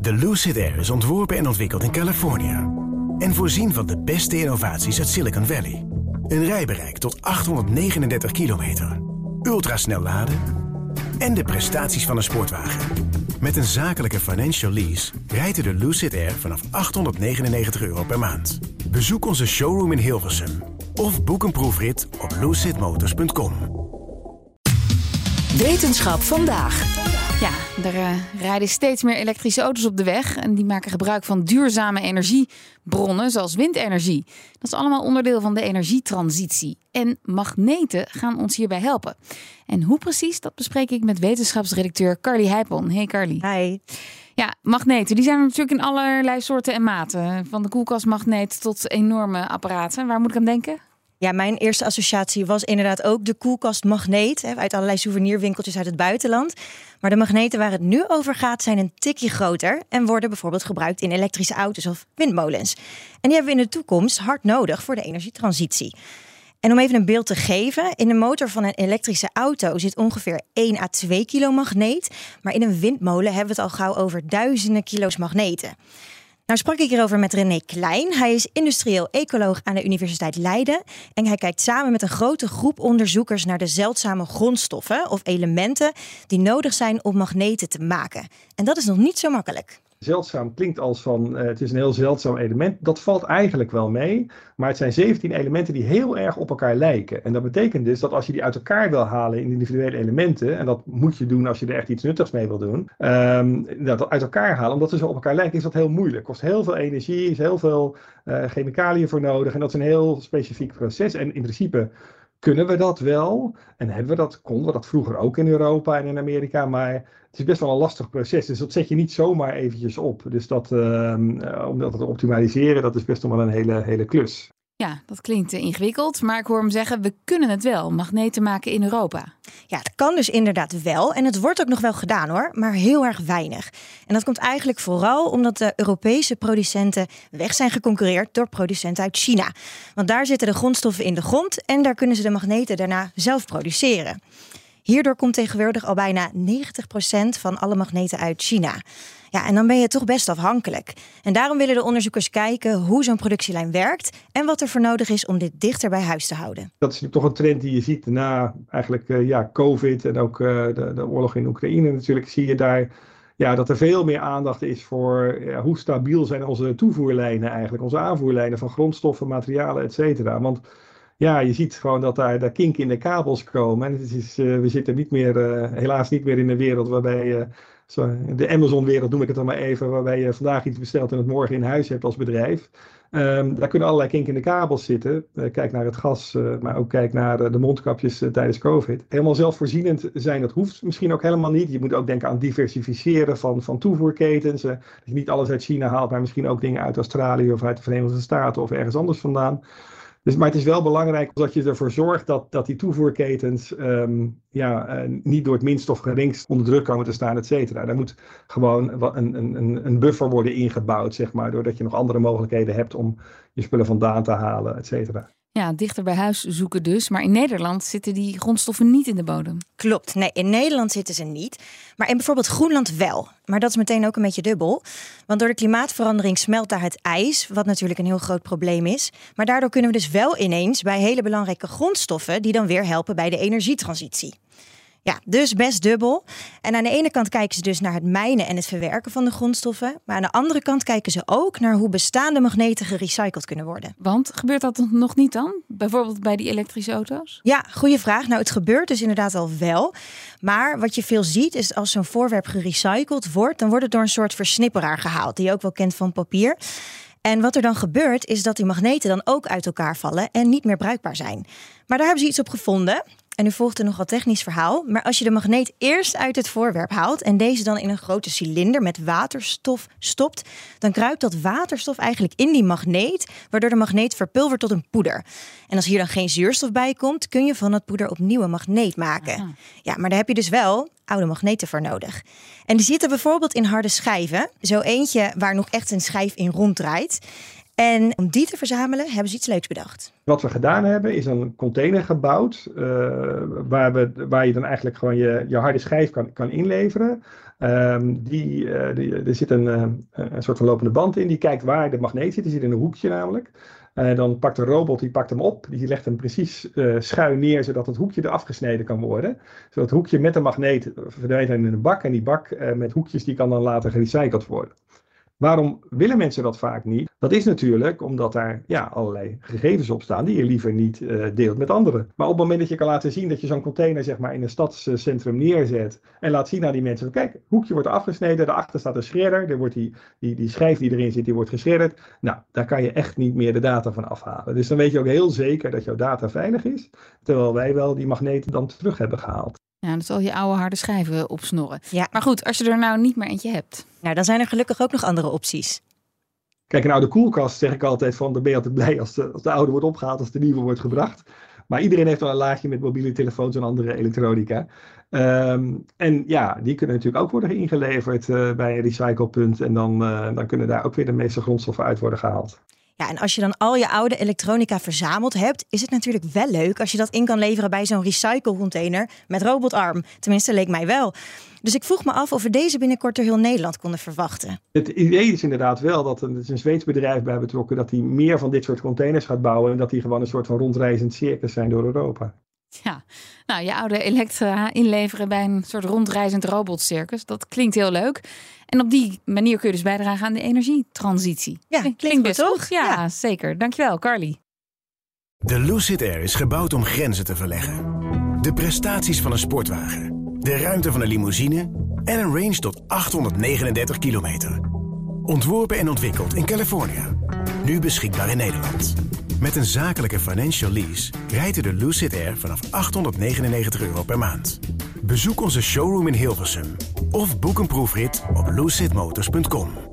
De Lucid Air is ontworpen en ontwikkeld in Californië. En voorzien van de beste innovaties uit Silicon Valley. Een rijbereik tot 839 kilometer. Ultrasnel laden en de prestaties van een sportwagen. Met een zakelijke financial lease rijdt u de Lucid Air vanaf €899 per maand. Bezoek onze showroom in Hilversum of boek een proefrit op lucidmotors.com. Wetenschap vandaag. Ja, er rijden steeds meer elektrische auto's op de weg en die maken gebruik van duurzame energiebronnen zoals windenergie. Dat is allemaal onderdeel van de energietransitie. En magneten gaan ons hierbij helpen. En hoe precies, dat bespreek ik met wetenschapsredacteur Carly Heijpon. Hey Carly. Hi. Ja, magneten, die zijn er natuurlijk in allerlei soorten en maten. Van de koelkastmagneet tot enorme apparaten. Waar moet ik aan denken? Ja, mijn eerste associatie was inderdaad ook de koelkastmagneet. Uit allerlei souvenirwinkeltjes uit het buitenland. Maar de magneten waar het nu over gaat zijn een tikje groter. En worden bijvoorbeeld gebruikt in elektrische auto's of windmolens. En die hebben we in de toekomst hard nodig voor de energietransitie. En om even een beeld te geven, in de motor van een elektrische auto zit ongeveer 1 à 2 kilo magneet. Maar in een windmolen hebben we het al gauw over duizenden kilo's magneten. Nou sprak ik hierover met René Klein. Hij is industrieel ecoloog aan de Universiteit Leiden. En hij kijkt samen met een grote groep onderzoekers naar de zeldzame grondstoffen of elementen die nodig zijn om magneten te maken. En dat is nog niet zo makkelijk. Zeldzaam klinkt als van het is een heel zeldzaam element. Dat valt eigenlijk wel mee. Maar het zijn 17 elementen die heel erg op elkaar lijken. En dat betekent dus dat als je die uit elkaar wil halen in individuele elementen. En dat moet je doen als je er echt iets nuttigs mee wil doen. Dat uit elkaar halen, omdat ze zo op elkaar lijken, is dat heel moeilijk. Kost heel veel energie, is heel veel chemicaliën voor nodig. En dat is een heel specifiek proces. En in principe kunnen we dat wel? En konden we dat vroeger ook in Europa en in Amerika, maar het is best wel een lastig proces. Dus dat zet je niet zomaar eventjes op. Dus om dat te optimaliseren, dat is best nog wel een hele klus. Ja, dat klinkt ingewikkeld, maar ik hoor hem zeggen, we kunnen het wel, magneten maken in Europa. Ja, het kan dus inderdaad wel. En het wordt ook nog wel gedaan hoor, maar heel erg weinig. En dat komt eigenlijk vooral omdat de Europese producenten weg zijn geconcurreerd door producenten uit China. Want daar zitten de grondstoffen in de grond en daar kunnen ze de magneten daarna zelf produceren. Hierdoor komt tegenwoordig al bijna 90% van alle magneten uit China. Ja, en dan ben je toch best afhankelijk. En daarom willen de onderzoekers kijken hoe zo'n productielijn werkt en wat er voor nodig is om dit dichter bij huis te houden. Dat is toch een trend die je ziet na eigenlijk COVID en ook de oorlog in Oekraïne. Natuurlijk zie je daar dat er veel meer aandacht is voor hoe stabiel zijn onze toevoerlijnen eigenlijk, onze aanvoerlijnen van grondstoffen, materialen, et cetera. Want ja, je ziet gewoon dat daar kinken in de kabels komen. En we zitten helaas niet meer in een wereld waarbij de Amazon-wereld noem ik het dan maar even, waarbij je vandaag iets bestelt en het morgen in huis hebt als bedrijf. Daar kunnen allerlei kinken in de kabels zitten. Kijk naar het gas, maar ook kijk naar de mondkapjes tijdens COVID. Helemaal zelfvoorzienend zijn, dat hoeft misschien ook helemaal niet. Je moet ook denken aan diversificeren van toevoerketens. Dat je niet alles uit China haalt, maar misschien ook dingen uit Australië of uit de Verenigde Staten of ergens anders vandaan. Maar het is wel belangrijk dat je ervoor zorgt dat die toevoerketens niet door het minst of geringst onder druk komen te staan, et cetera. Daar moet gewoon een buffer worden ingebouwd, zeg maar, doordat je nog andere mogelijkheden hebt om je spullen vandaan te halen, et cetera. Ja, dichter bij huis zoeken dus. Maar in Nederland zitten die grondstoffen niet in de bodem. Klopt, nee, in Nederland zitten ze niet. Maar in bijvoorbeeld Groenland wel. Maar dat is meteen ook een beetje dubbel. Want door de klimaatverandering smelt daar het ijs, wat natuurlijk een heel groot probleem is. Maar daardoor kunnen we dus wel ineens bij hele belangrijke grondstoffen die dan weer helpen bij de energietransitie. Ja, dus best dubbel. En aan de ene kant kijken ze dus naar het mijnen en het verwerken van de grondstoffen. Maar aan de andere kant kijken ze ook naar hoe bestaande magneten gerecycled kunnen worden. Want gebeurt dat nog niet dan? Bijvoorbeeld bij die elektrische auto's? Ja, goede vraag. Nou, het gebeurt dus inderdaad al wel. Maar wat je veel ziet is als zo'n voorwerp gerecycled wordt, dan wordt het door een soort versnipperaar gehaald, die je ook wel kent van papier. En wat er dan gebeurt is dat die magneten dan ook uit elkaar vallen en niet meer bruikbaar zijn. Maar daar hebben ze iets op gevonden. En nu volgt er nogal technisch verhaal. Maar als je de magneet eerst uit het voorwerp haalt en deze dan in een grote cilinder met waterstof stopt, dan kruipt dat waterstof eigenlijk in die magneet, waardoor de magneet verpulvert tot een poeder. En als hier dan geen zuurstof bij komt, kun je van dat poeder opnieuw een magneet maken. Aha. Ja, maar daar heb je dus wel oude magneten voor nodig. En die zitten bijvoorbeeld in harde schijven. Zo eentje waar nog echt een schijf in ronddraait. En om die te verzamelen hebben ze iets leuks bedacht. Wat we gedaan hebben is een container gebouwd waar je dan eigenlijk gewoon je harde schijf kan inleveren. Er zit een soort van lopende band in, die kijkt waar de magneet zit. Die zit in een hoekje namelijk. Dan pakt de robot, die pakt hem op, die legt hem precies schuin neer, zodat het hoekje eraf gesneden kan worden. Zodat het hoekje met de magneet verdwijnt in een bak en die bak met hoekjes die kan dan later gerecycled worden. Waarom willen mensen dat vaak niet? Dat is natuurlijk omdat daar allerlei gegevens op staan die je liever niet deelt met anderen. Maar op het moment dat je kan laten zien dat je zo'n container zeg maar in een stadscentrum neerzet en laat zien aan die mensen, kijk, het hoekje wordt afgesneden, daarachter staat een shredder, er wordt die schijf die erin zit, die wordt geschredderd. Nou, daar kan je echt niet meer de data van afhalen. Dus dan weet je ook heel zeker dat jouw data veilig is, terwijl wij wel die magneten dan terug hebben gehaald. Ja, dat zal je oude harde schijven opsnorren. Ja. Maar goed, als je er nou niet meer eentje hebt. Nou, dan zijn er gelukkig ook nog andere opties. Kijk, een oude koelkast zeg ik altijd van, dan ben je altijd blij als de oude wordt opgehaald, als de nieuwe wordt gebracht. Maar iedereen heeft wel een laagje met mobiele telefoons en andere elektronica. En ja, die kunnen natuurlijk ook worden ingeleverd bij een recyclepunt. En dan kunnen daar ook weer de meeste grondstoffen uit worden gehaald. Ja, en als je dan al je oude elektronica verzameld hebt, is het natuurlijk wel leuk als je dat in kan leveren bij zo'n recyclecontainer met robotarm. Tenminste, leek mij wel. Dus ik vroeg me af of we deze binnenkort door heel Nederland konden verwachten. Het idee is inderdaad wel dat er is een Zweeds bedrijf bij betrokken dat die meer van dit soort containers gaat bouwen en dat die gewoon een soort van rondreizend circus zijn door Europa. Ja, nou, je oude elektra inleveren bij een soort rondreizend robotcircus. Dat klinkt heel leuk. En op die manier kun je dus bijdragen aan de energietransitie. Ja, klinkt best goed, goed. toch? Ja, zeker. Dankjewel, Carly. De Lucid Air is gebouwd om grenzen te verleggen. De prestaties van een sportwagen, de ruimte van een limousine en een range tot 839 kilometer. Ontworpen en ontwikkeld in Californië. Nu beschikbaar in Nederland. Met een zakelijke financial lease rijdt u de Lucid Air vanaf €899 per maand. Bezoek onze showroom in Hilversum of boek een proefrit op lucidmotors.com.